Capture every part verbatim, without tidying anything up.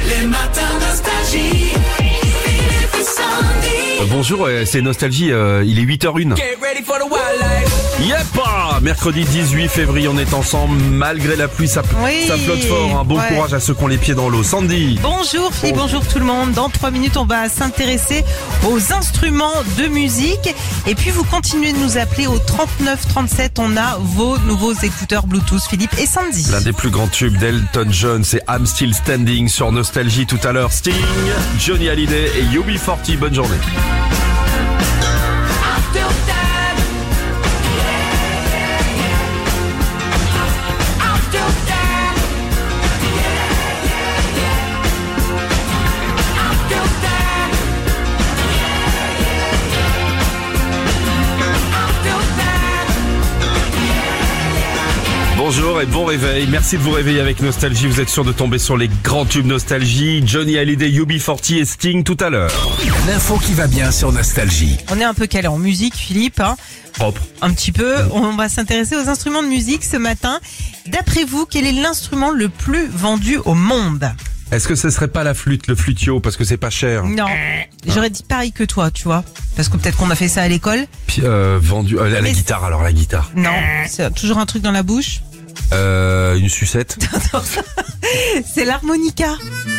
Les matins nostalgie. Philippe et Sandy. Euh, bonjour, euh, c'est Nostalgie, euh, il est huit heures zéro un. Get ready for the wildlife. Yep, mercredi dix-huit février, on est ensemble malgré la pluie, ça, Oui, ça flotte fort. Hein. Bon ouais. courage à ceux qui ont les pieds dans l'eau. Sandy. Bonjour Philippe, bonjour tout le monde. Dans trois minutes, on va s'intéresser aux instruments de musique. Et puis, vous continuez de nous appeler au trente-neuf trente-sept. On a vos nouveaux écouteurs Bluetooth, Philippe et Sandy. L'un des plus grands tubes d'Elton John, c'est I'm Still Standing sur Nostalgie tout à l'heure. Sting, Johnny Hallyday et U B quarante. Bonne journée. Bonjour et bon réveil. Merci de vous réveiller avec Nostalgie. Vous êtes sûr de tomber sur les grands tubes Nostalgie. Johnny Hallyday, U B quarante et Sting tout à l'heure. L'info qui va bien sur Nostalgie. On est un peu calé en musique, Philippe. Hein. Propre. Un petit peu. On va s'intéresser aux instruments de musique ce matin. D'après vous, quel est l'instrument le plus vendu au monde? Est-ce que ce serait pas la flûte, le flutio, parce que c'est pas cher? Non. J'aurais dit pareil que toi, tu vois. Parce que peut-être qu'on a fait ça à l'école. Puis, euh, vendu, euh, la, la Mais guitare alors, la guitare. Non. C'est toujours un truc dans la bouche. Euh, une sucette. C'est l'harmonica.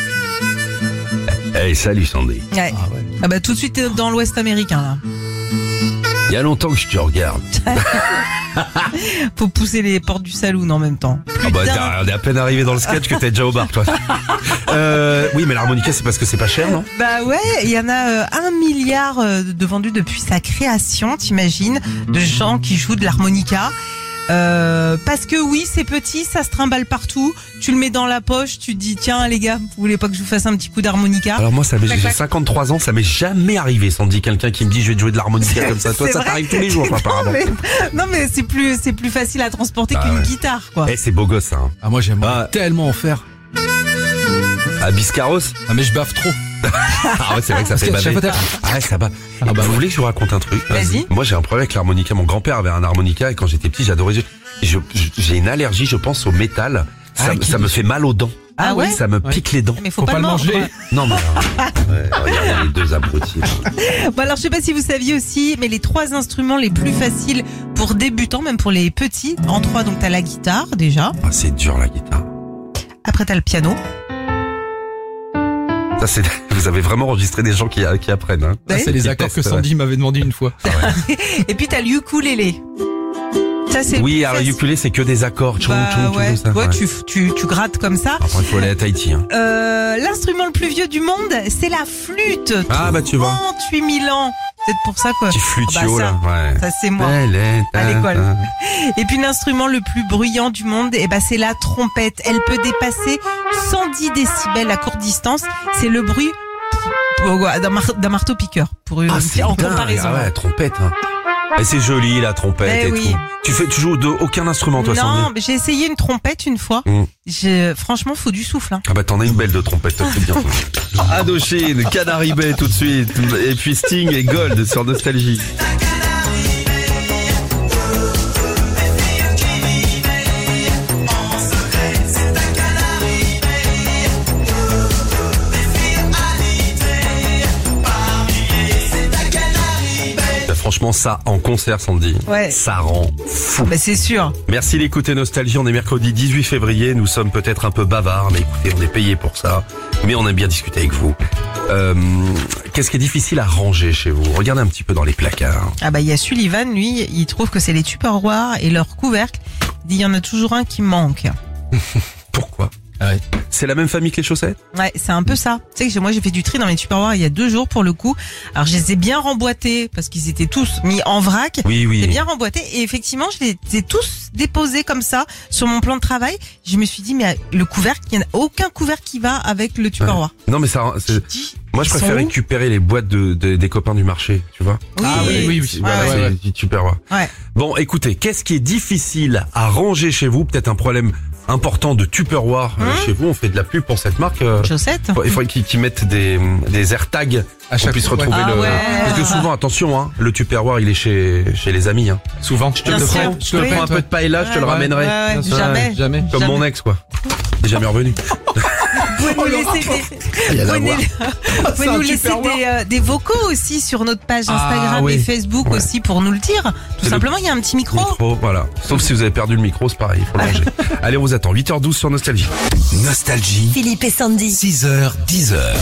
Hey, salut Sandy. Ouais. Ah bah tout de suite dans l'Ouest américain là. Il y a longtemps que je te regarde. Faut pousser les portes du saloon en même temps. Ah bah, Putain. t'as- on est à peine arrivé dans le sketch que t'es déjà au bar, toi. euh, oui, mais l'harmonica, c'est parce que c'est pas cher, non? Bah ouais, il y en a euh, un milliard euh, de vendus depuis sa création, t'imagines, de gens qui jouent de l'harmonica. Euh, parce que oui, c'est petit, ça se trimballe partout. Tu le mets dans la poche, tu te dis tiens les gars, vous voulez pas que je vous fasse un petit coup d'harmonica? Alors moi, ça m'est- Clac, j'ai clac. cinquante-trois ans, ça m'est jamais arrivé, Sandy, quelqu'un qui me dit je vais te jouer de l'harmonica comme ça. Toi, C'est ça vrai. t'arrive tous les jours, toi, apparemment. mais, non mais c'est plus c'est plus facile à transporter Bah qu'une ouais. guitare quoi. Eh, c'est beau gosse, ça. Hein. Ah moi j'aimerais Ah. tellement en faire. À Biscarros. Ah mais je baffe trop. Ah ouais, c'est vrai que ça fait que chaque baver. fois, Ah ouais, ça bat. Ah bah Vous ouais. voulez que je vous raconte un truc? Vas-y. Moi, j'ai un problème avec l'harmonica. Mon grand-père avait un harmonica et quand j'étais petit, j'adorais. Je- je- J'ai une allergie, je pense, au métal. Ça, Ah, qui- ça me fait mal aux dents. Ah ouais. Ça me pique les dents. Mais faut, pas, le manger. Non, mais ouais, regardez les deux abrutis. Bon alors je sais pas si vous saviez aussi, mais les trois instruments les plus faciles pour débutants, même pour les petits, en trois, donc t'as la guitare déjà, Ah, c'est dur la guitare. après t'as le piano. Ça, c'est. Vous avez vraiment enregistré des gens qui, qui apprennent. Hein. Ah, c'est les Qui accords testent, que Sandy m'avait demandé une fois. Et puis t'as le ukulélé. Ça c'est Oui, plus alors le facile. ukulélé, c'est que des accords. Tchoum, Bah tchoum, tchoum, ouais, ça. ouais, Ouais. Tu, tu, tu grattes comme ça. Après, il faut aller à Tahiti. Hein. Euh, l'instrument le plus vieux du monde, c'est la flûte. Ah, bah, tu vois. trente-huit mille ans. C'est pour ça quoi. Petit flutio, bah, ça, là. Ouais. Ça c'est moi. Elle est à l'école. un- Et puis l'instrument le plus bruyant du monde, eh ben c'est la trompette. Elle peut dépasser cent dix décibels à courte distance. C'est le bruit d'un mar- d'un marteau piqueur pour une Ah, c'est en dingue. comparaison. Ah ouais, trompette. Hein. Et c'est joli, la trompette Eh et oui. tout. Tu fais, tu joues de aucun instrument, toi, Non, Sandy? mais j'ai essayé une trompette une fois. Mm. J'ai- Franchement, faut du souffle. Hein. Ah bah t'en as une belle de trompette, toi, c'est bien. Indochine, Canary Bay tout de suite. Et puis Sting et Gold sur Nostalgie. Bah, franchement, ça, en concert, Sandy, Ouais. ça rend fou. Bah c'est sûr. Merci d'écouter Nostalgie, on est mercredi dix-huit février, nous sommes peut-être un peu bavards, mais écoutez, on est payé pour ça, mais on aime bien discuter avec vous. Euh, Qu'est-ce qui est difficile à ranger chez vous? Regardez un petit peu dans les placards. Ah bah il y a Sullivan, lui, il trouve que c'est les Tupperware et leurs couvercles. Il dit il y en a toujours un qui manque. Pourquoi? Ah ouais. C'est la même famille que les chaussettes? Ouais, c'est un peu ça. Tu sais que j'ai- moi j'ai fait du tri dans mes Tupperware il y a deux jours pour le coup. Alors je les ai bien remboîtés parce qu'ils étaient tous mis en vrac. Oui, oui. J'ai bien remboîté et effectivement je les ai tous déposés comme ça sur mon plan de travail. Je me suis dit mais le couvercle, il n'y a aucun couvercle qui va avec le Tupperware. Non mais ça, c'est- Je dis, moi je ils préfère sont où récupérer les boîtes de, de- des copains du marché, tu vois. Oui, Ah oui, oui, oui. Voilà, Ouais, c'est ouais, ouais. du Tupperware. Ouais. Bon, écoutez, qu'est-ce qui est difficile à ranger chez vous? Peut-être un problème important de Tupperware euh, Hein chez vous. On fait de la pub pour cette marque. euh, Chaussettes. Il faudrait qu'ils qu'ils mettent des, des AirTags À qu'on chaque puisse fois, ouais. retrouver Ah le. ouais. Parce que souvent, attention, hein, le Tupperware, il est chez chez les amis. Hein. Souvent. Je te Bien le sûr. prête. Je te le Oui. Prends un prête. peu de paella, je te le Ouais. ramènerai. Ouais, ouais, Bien sûr. jamais. Jamais. Comme Jamais. mon ex, quoi. Il est jamais revenu. Vous pouvez pouvez nous laisser des, Rien à vous pouvez voir. nous- vous pouvez C'est un nous laisser Tupperware. des, euh, des vocaux aussi sur notre page Ah, Instagram oui. et Facebook Ouais. aussi pour nous le dire. Tout C'est le- simplement, il y a un petit micro. Micro, voilà. Sauf si vous avez perdu le micro, c'est pareil, il faut le ranger. Allez, on vous attend. huit heures douze sur Nostalgie. Nostalgie, Philippe et Sandy. six heures, dix heures.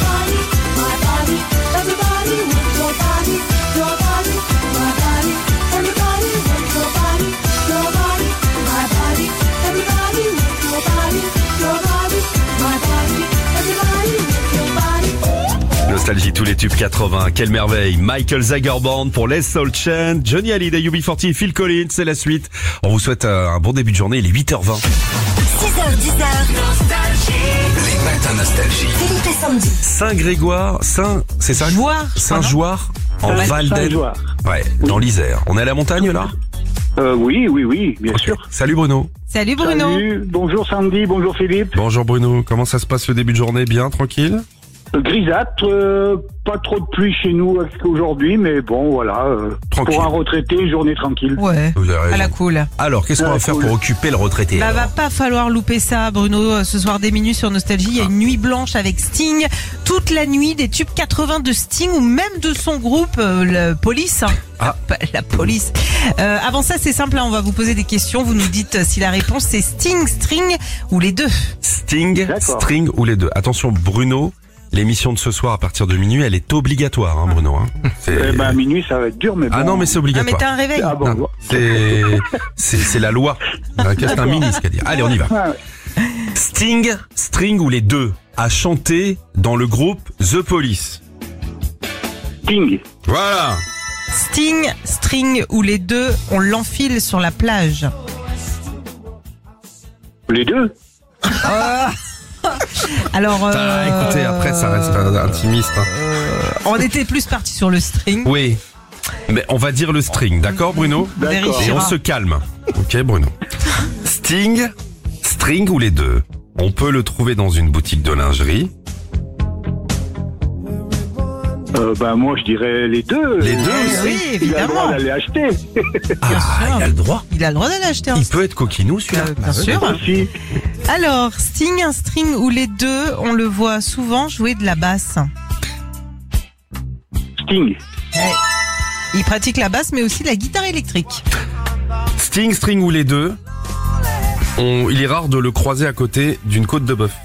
Nostalgie, tous les tubes quatre-vingts. Quelle merveille. Michael Zagerborn pour Les Soul Chain. Johnny Hallyday, U B quarante et Phil Collins, c'est la suite. On vous souhaite euh, un bon début de journée. Il est huit heures vingt. six heures, dix heures. Les matins Nostalgie. Philippe et Sandy. Saint-Grégoire, Saint, c'est ça? Jouard. Saint-Jouard, en Saint- Val d'Aisne. Saint-Jouard. Ouais, dans l'Isère. On est à la montagne, là? Euh, oui, oui, oui, bien Ok. sûr. Salut Bruno. Salut Bruno. Salut, bonjour Sandy, bonjour Philippe. Bonjour Bruno. Comment ça se passe le début de journée? Bien, tranquille? Euh, Grisâtre, euh, pas trop de pluie chez nous aujourd'hui, mais bon, voilà. euh, Tranquille. pour un retraité, journée tranquille. Ouais. Vous avez raison. À la cool. Alors, qu'est-ce qu'on Ah, va faire cool. pour occuper le retraité? Bah, va alors pas falloir louper ça, Bruno. Ce soir, des minutes sur Nostalgie. Il y a une nuit blanche avec Sting. Toute la nuit, des tubes quatre-vingts de Sting ou même de son groupe, euh, le Police. hein. Ah. La, la police. Euh, avant ça, c'est simple. hein, On va vous poser des questions. Vous nous dites euh, si la réponse c'est Sting, String ou les deux. Sting, D'accord. String ou les deux. Attention Bruno, l'émission de ce soir à partir de minuit, elle est obligatoire, hein, Bruno. Hein. C'est- Eh ben, à minuit, ça va être dur, mais bon. Ah non, mais c'est Ah, mais obligatoire. t'as un réveil. Ah bon, Non, bon. c'est c'est c'est la loi. Euh, Qu'est-ce qu'un ministre a dit? Allez, on y va. Ah, ouais. Sting, String ou les deux a chanté dans le groupe The Police. Sting. Voilà. Sting, String ou les deux, on l'enfile sur la plage. Les deux. Alors, Ah, euh, écoutez, après ça reste un- intimiste. hein. on était plus parti sur le string. Oui. Mais on va dire le string, d'accord Bruno? On D'accord. Et on vérifiera. se calme. Ok Bruno. Sting, String ou les deux? On peut le trouver dans une boutique de lingerie. Euh, ben, moi, je dirais les deux. Les deux Euh, aussi. Oui, Il a le évidemment. droit d'aller acheter. Ah, sûr. il a le droit. Il a le droit d'aller acheter un Il peut être coquinou celui-là. Euh, bien sûr. Aussi. Alors, Sting, un string ou les deux, on le voit souvent jouer de la basse. Sting. Il pratique la basse, mais aussi la guitare électrique. Sting, String ou les deux, on- il est rare de le croiser à côté d'une côte de bœuf.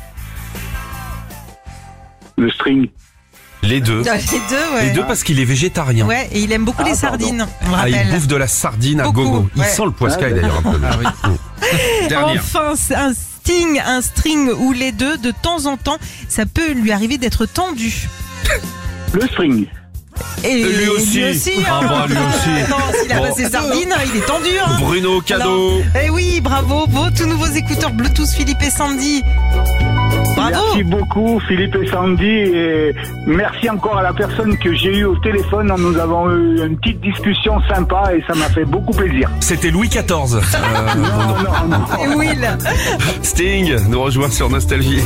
Le string. Les deux. Les deux, ouais. Les deux parce qu'il est végétarien. Ouais, et il aime beaucoup Ah, les pardon. sardines, on le Ah, il rappelle. bouffe de la sardine à Beaucoup, gogo. Il ouais. sent le poiscaille Ah, d'ailleurs un peu. Mm. Dernière. Enfin, c'est un Sting, un string ou les deux, de temps en temps, ça peut lui arriver d'être tendu. Le string. Et lui aussi. Ah hein. bah, lui aussi. Attends, s'il a Bon. pas ses sardines, il est tendu. Hein. Bruno, cadeau. Eh oui, bravo, vos tout nouveaux écouteurs Bluetooth Philippe et Sandy. Bravo. Merci beaucoup Philippe et Sandy et merci encore à la personne que j'ai eue au téléphone. Nous avons eu une petite discussion sympa et ça m'a fait beaucoup plaisir. C'était Louis quatorze. Euh, Non, non, non. Et Will. Sting nous rejoint sur Nostalgie.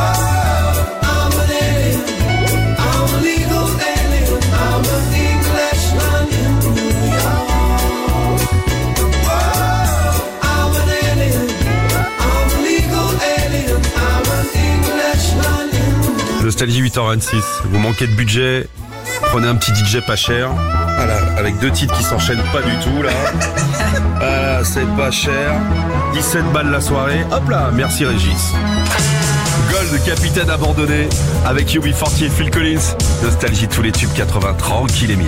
Nostalgie huit heures vingt-six. Vous manquez de budget, prenez un petit D J pas cher. Voilà, avec deux titres qui s'enchaînent pas du tout là. Voilà, c'est pas cher. dix-sept balles la soirée. Hop là, merci Régis. Gold, capitaine abandonné avec U B quarante et Phil Collins. Nostalgie tous les tubes quatre-vingts, tranquille Emile.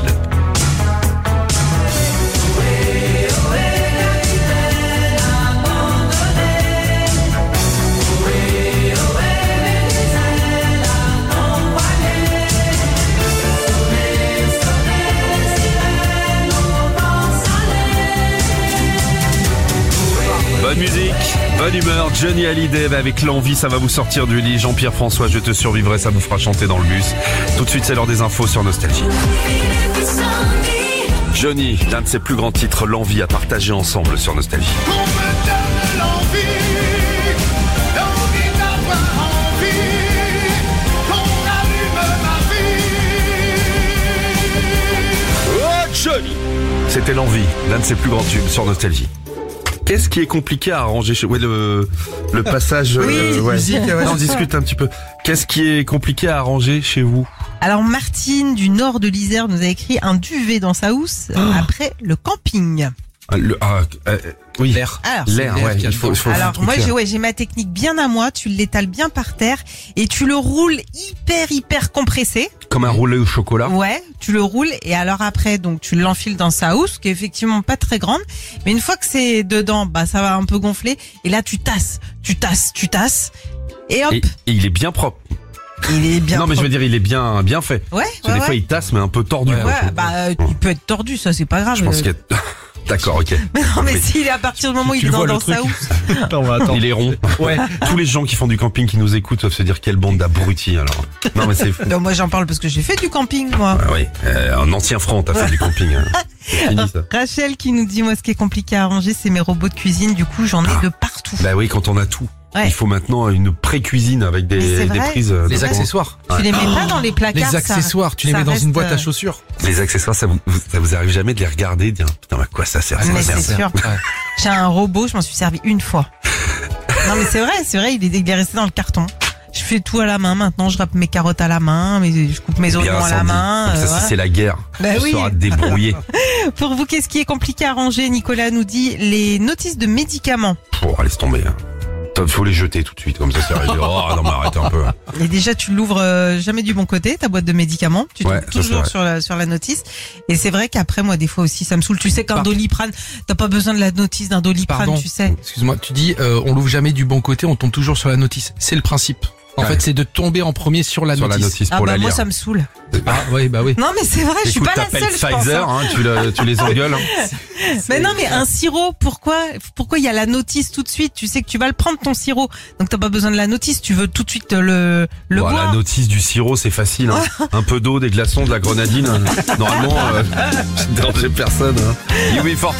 Bonne musique, bonne humeur, Johnny Hallyday avec l'envie, ça va vous sortir du lit. Jean-Pierre François, je te survivrai, ça vous fera chanter dans le bus. Tout de suite, c'est l'heure des infos sur Nostalgie. Philippe et Sandy. Johnny, l'un de ses plus grands titres, l'envie à partager ensemble sur Nostalgie. On me donne l'envie, l'envie d'avoir envie, qu'on allume ma vie. Oh Johnny, c'était l'envie, l'un de ses plus grands tubes sur Nostalgie. Qu'est-ce qui est compliqué à arranger chez ouais, le, le passage Oui, euh, ouais. musique, ouais, Non, on c'est ça. discute un petit peu. Qu'est-ce qui est compliqué à arranger chez vous? Alors Martine du nord de l'Isère nous a écrit un duvet dans sa housse après le camping. Ah, le, ah, euh, oui. L'air. Alors, L'air, l'air ouais. qu'il y a Il faut, il faut Alors un truc moi clair. j'ai ouais, j'ai ma technique bien à moi, tu l'étales bien par terre et tu le roules hyper hyper compressé. Comme un roulé au chocolat. Ouais, tu le roules et alors après donc tu l'enfiles dans sa housse qui est effectivement pas très grande, mais une fois que c'est dedans, bah ça va un peu gonfler et là tu tasses, tu tasses, tu tasses et hop, Et, et il est bien propre. il est bien non, mais je veux dire, il est bien, bien fait. Ouais, Parce que ouais, des ouais. fois, il tasse, mais un peu tordu. Ouais, quoi. Ouais, bah euh, il peut être tordu, ça c'est pas grave. Je pense qu'il y a... D'accord, ok. Mais non, mais Mais- s'il est à partir du moment où Tu il est le dans, vois, le dans sa truc. housse. Attends, attends. Il est rond. Ouais. Tous les gens qui font du camping qui nous écoutent doivent se dire quelle bande d'abrutis alors. Non mais c'est fou. Non, moi j'en parle parce que j'ai fait du camping moi. Ah oui, euh, un ancien franc, t'as fait du camping. Hein. C'est fini ça. Rachel qui nous dit moi ce qui est compliqué à arranger c'est mes robots de cuisine, du coup j'en ai de partout. Bah oui, quand on a tout. Ouais. Il faut maintenant une pré-cuisine avec Mais c'est des, des vrai. prises. euh, Les de- accessoires. Tu les mets pas dans les placards. Les ça- accessoires, tu les ça mets dans reste, une boîte à euh, chaussures. Les accessoires, ça vous, ça vous arrive jamais de les regarder, de dire putain, à quoi ça sert ça Mais sert, c'est ça sûr. Ouais. J'ai un robot, je m'en suis servi une fois. Non mais c'est vrai, c'est vrai, il est, il est resté dans le carton. Je fais tout à la main maintenant, je râpe mes carottes à la main, mais je coupe mes Bien oignons à la incendie. main. Comme ça, euh, si voilà. c'est la guerre, Bah tu oui. sauras te débrouiller. Pour vous, qu'est-ce qui est compliqué à ranger? Nicolas nous dit les notices de médicaments. Pour laisse tomber. Hein. Il faut les jeter tout de suite, comme ça c'est arrivé. Oh non mais arrêtez un peu. Et déjà, tu l'ouvres euh, jamais du bon côté, ta boîte de médicaments. Tu Ouais, tombes ça, c'est toujours vrai. sur la, sur la notice. Et c'est vrai qu'après, moi, des fois aussi, ça me saoule. Tu sais qu'un Par- Doliprane, t'as pas besoin de la notice d'un Doliprane, Pardon. tu sais. Excuse-moi, tu dis euh, on l'ouvre jamais du bon côté, on tombe toujours sur la notice. C'est le principe. En Ouais. fait, c'est de tomber en premier sur la Sur la notice. notice Ah pour bah la moi, lire. ça me saoule. Ah oui, bah oui. Non, mais c'est vrai, je suis Écoute, pas la t'appelles seule, je pense. Pfizer, hein. hein, tu, le- tu les engueules. Hein. Mais non, mais un sirop, pourquoi, pourquoi il y a la notice tout de suite? Tu sais que tu vas le prendre ton sirop, donc t'as pas besoin de la notice. Tu veux tout de suite le le Bon, boire. la notice du sirop, c'est facile. Hein. Un peu d'eau, des glaçons, de la grenadine. Normalement, euh, je ne dérangeais personne. Hein. U B quarante.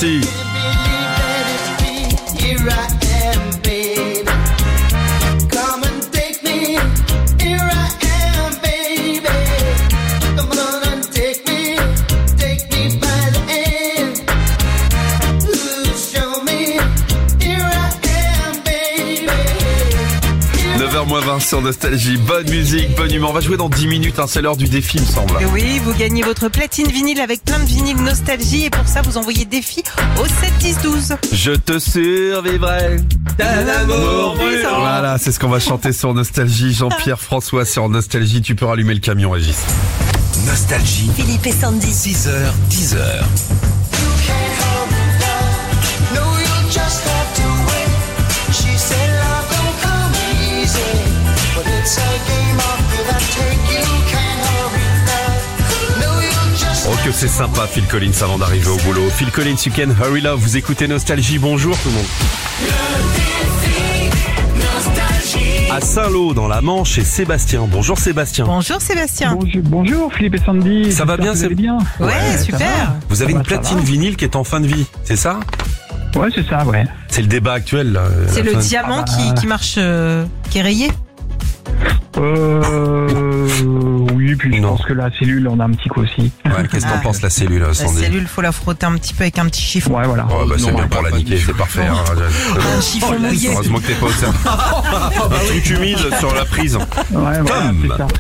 Here I am, baby. Come and take me. Here I am, baby. Come on and take me. Take me by the hand. Ooh, show me. Here I am, baby. neuf heures moins vingt sur Nostalgie. Bonne musique, bonne humeur. On va jouer dans dix minutes. Hein. C'est l'heure du défi, il me semble. Et oui, vous gagnez votre platine vinyle avec plein de vinyles nostalgie et pour ça vous envoyez défi au sept dix douze. Je te survivrai. D'un amour puissant. Voilà, c'est ce qu'on va chanter sur Nostalgie. Jean-Pierre François sur Nostalgie. Tu peux rallumer le camion, Régis. Nostalgie, Philippe et Sandy. six heures, dix heures. No, you'll just have to wait. She said love don't come easy, but it's a game of give and take. You can't hurry love. No, you'll just Oh, que c'est sympa, Phil Collins, avant d'arriver au boulot. Phil Collins, you can hurry love. Vous écoutez Nostalgie. Bonjour tout le monde. À Saint-Lô, dans la Manche, et Sébastien. Bonjour Sébastien. Bonjour Sébastien. Bonjour, bonjour Philippe et Sandy. Ça va J'espère bien, que vous c'est- allez bien. Ouais, ça super. Vous avez Ça une va, ça platine va. vinyle qui est en fin de vie, c'est ça? Ouais, c'est ça, ouais. C'est le débat actuel. Là, C'est la le fin- diamant Ah bah. qui, qui marche, euh, qui est rayé. Euh, oui, puis je Non. pense que la cellule, on a un petit coup aussi. Ouais, qu'est-ce que t'en Ah. penses la cellule, La Sandy? cellule, faut la frotter un petit peu avec un petit chiffon. Ouais, voilà. Oh, bah, c'est Non, bien on pour parle la pas niquer, du- c'est parfait. Hein. Un chiffon mouillé. Heureusement que t'es pas au cerveau. Un truc humide sur la prise. Ouais, voilà, Tom. c'est ça.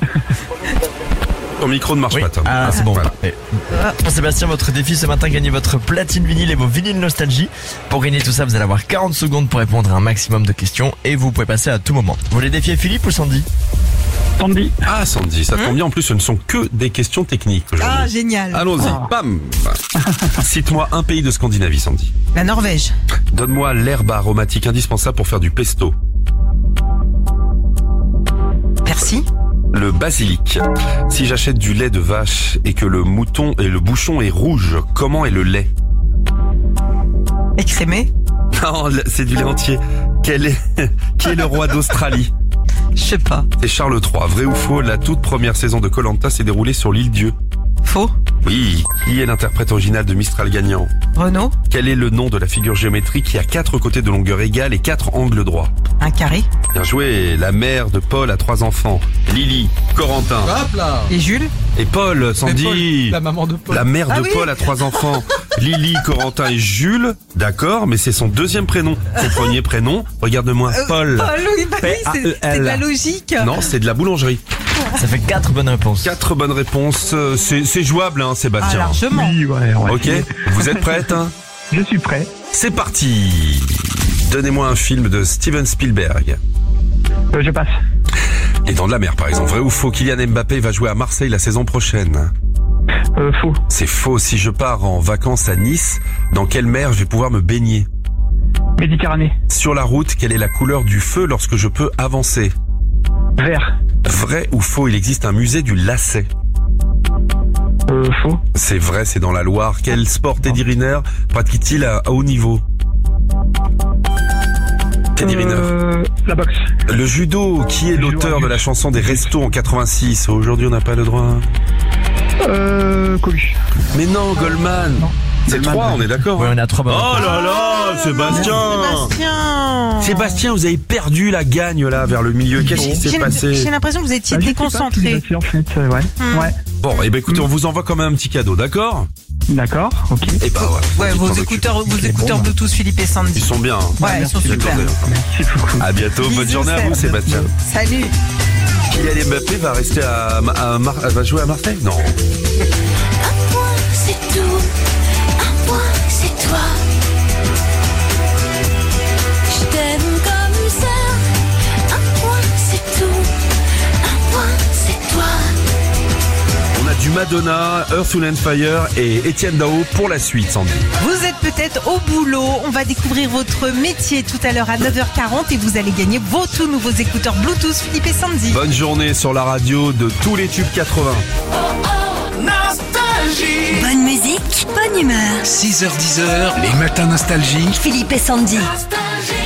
Ton micro ne marche Oui. pas, Tom. Ah, c'est bon. Voilà. Et- Pour Sébastien, votre défi ce matin, gagnez votre platine vinyle et vos vinyles nostalgie. Pour gagner tout ça, vous allez avoir quarante secondes pour répondre à un maximum de questions et vous pouvez passer à tout moment. Vous voulez défier Philippe ou Sandy? Sandy. Ah, Sandy, ça tombe bien. En plus, ce ne sont que des questions techniques aujourd'hui. Ah, génial. Allons-y, Ah. bam. Cite-moi un pays de Scandinavie, Sandy. La Norvège. Donne-moi l'herbe aromatique indispensable pour faire du pesto. Persil. Le basilic. Si j'achète du lait de vache et que le mouton et le bouchon est rouge, comment est le lait? Écrémé. Non, c'est du lait entier. Quel est, qui est le roi d'Australie? Je sais pas. C'est Charles trois. Vrai ou faux, la toute première saison de Koh-Lanta s'est déroulée sur l'île Dieu. Faux. Oui. Qui est l'interprète original de Mistral gagnant? Renaud. Quel est le nom de la figure géométrique qui a quatre côtés de longueur égale et quatre angles droits? Un carré. Bien joué. La mère de Paul a trois enfants. Lily, Corentin Hop là. Et Jules. et Paul. Sandy. Paul, la maman de Paul. La mère Ah de oui. Paul a trois enfants. Lily, Corentin et Jules. D'accord, mais c'est son deuxième prénom. Son premier prénom, regarde-moi, Paul. Paul, oui, bah oui, c'est P A E L. c'est de la logique. Non, c'est de la boulangerie. Ça fait quatre bonnes réponses. Quatre bonnes réponses. Euh, C'est c'est jouable, hein, Ah, Sébastien. largement. Oui, ouais, ouais. Ok, vous êtes prête hein? Je suis prêt. C'est parti. Donnez-moi un film de Steven Spielberg. Euh, je passe. Les Dents de la Mer, par exemple. Vrai ou faux? Kylian Mbappé va jouer à Marseille la saison prochaine. Euh, faux. C'est faux. Si je pars en vacances à Nice, dans quelle mer je vais pouvoir me baigner? Méditerranée. Sur la route, quelle est la couleur du feu lorsque je peux avancer? Vert. Vrai ou faux? Il existe un musée du lacet. Euh, faux. C'est vrai, c'est dans la Loire. Quel sport Teddy Riner pratique-t-il à, à haut niveau? Teddy Riner. Euh, la boxe. Le judo, qui est Le judo l'auteur de la adulte. chanson des restos en quatre-vingt-six? Aujourd'hui, on n'a pas le droit. Euh, Coluche. Mais non, Goldman. Non. C'est Goldman. trois, on est d'accord. Ouais, on a trois bonnes Oh réponses. là là, Sébastien. Sébastien. Sébastien, vous avez perdu la gagne là vers le milieu. Qu'est-ce qui J'ai s'est passé? j'ai l'impression que vous étiez Ah, je sais pas ce qui déconcentré. s'est passé, en fait, euh, ouais. Hmm. Ouais. Bon, et ben écoutez, on vous envoie quand même un petit cadeau, d'accord? D'accord, ok. Et bah ouais. Ouais, on vos s'en occupe. écouteurs, vos Ok, écouteurs bon, bah. Bluetooth Philippe et Sandy. Ils sont bien. hein. Ouais, ils sont merci, super. Attendez. Merci beaucoup. À bientôt, bonne Bisous, journée à Seb. vous Sébastien. Salut. Kylian Mbappé va rester à, à Mar- va jouer à Marseille? Non. Un point, c'est tout. Un point, c'est toi. Je t'aime comme ça. Un point, c'est tout. Un point, c'est toi. On a du Madonna, Earth, Wind and Fire et Etienne Dao pour la suite, Sandy. Vous êtes peut-être au boulot. On va découvrir votre métier tout à l'heure à neuf heures quarante et vous allez gagner vos tout nouveaux écouteurs Bluetooth Philippe et Sandy. Bonne journée sur la radio de tous les tubes quatre-vingts. Nostalgie. Bonne musique, bonne humeur. six heures dix heures, les matins nostalgie. Philippe et Sandy. Nostalgie.